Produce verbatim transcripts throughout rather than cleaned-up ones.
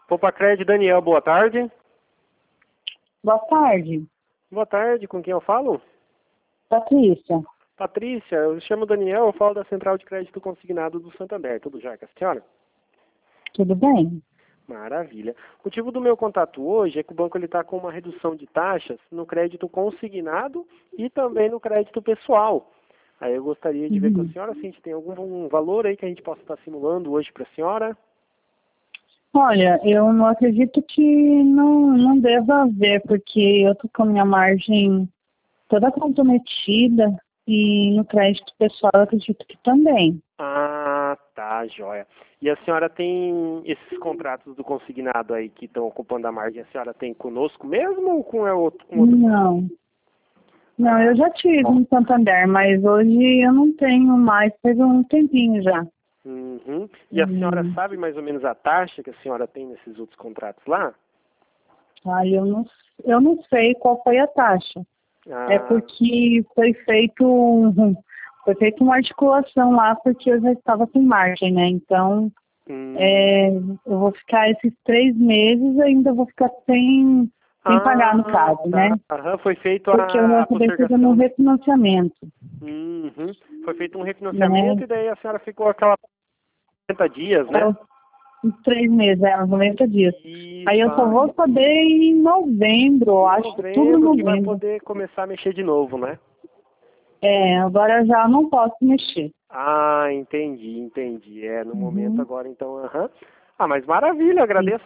Poupa Crédito, Daniel, boa tarde. Boa tarde. Boa tarde, com quem eu falo? Patrícia. Patrícia, eu me chamo Daniel, eu falo da Central de Crédito Consignado do Santander. Tudo já com a senhora? Tudo bem? Maravilha. O motivo do meu contato hoje é que o banco está com uma redução de taxas no crédito consignado e também no crédito pessoal. Aí eu gostaria de ver com a Uhum. senhora se a gente tem algum valor aí que a gente possa estar simulando hoje para a senhora. Olha, eu não acredito que não, não deva haver, porque eu tô com a minha margem toda comprometida e no crédito pessoal eu acredito que também. Ah, tá, joia. E a senhora tem esses contratos do consignado aí que estão ocupando a margem, a senhora tem conosco mesmo ou com é outro, com outro? Não. Não, eu já tive no Santander, mas hoje eu não tenho mais, faz um tempinho já. Uhum. E a senhora Hum. sabe mais ou menos a taxa que a senhora tem nesses outros contratos lá? Aí eu não, eu não sei qual foi a taxa. Ah, É porque foi feito um- foi feita uma articulação lá porque eu já estava sem margem, né? Então hum. é, eu vou ficar esses três meses ainda vou ficar sem, sem pagar no Ah, caso, tá. né? Aham, foi feito Porque eu a, a acabei fazendo um postergação. refinanciamento, Uhum. Foi feito um né? refinanciamento e daí a senhora ficou aquela noventa dias, É, né? uns três meses, é, uns noventa dias. Aí Isso, eu só ah, vou saber em novembro, eu em acho que tudo em novembro que vai novembro. poder começar a mexer de novo, né? É, agora eu já não posso mexer. Ah, entendi, entendi. É, no momento Uhum. agora, então, aham. Ah, mas maravilha, agradeço.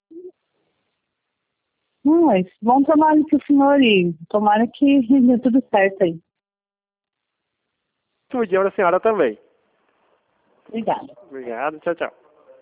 Mas bom trabalho pro senhor e tomara que dê tudo certo aí. Bom dia para a senhora também. Obrigada. Obrigado, tchau, tchau.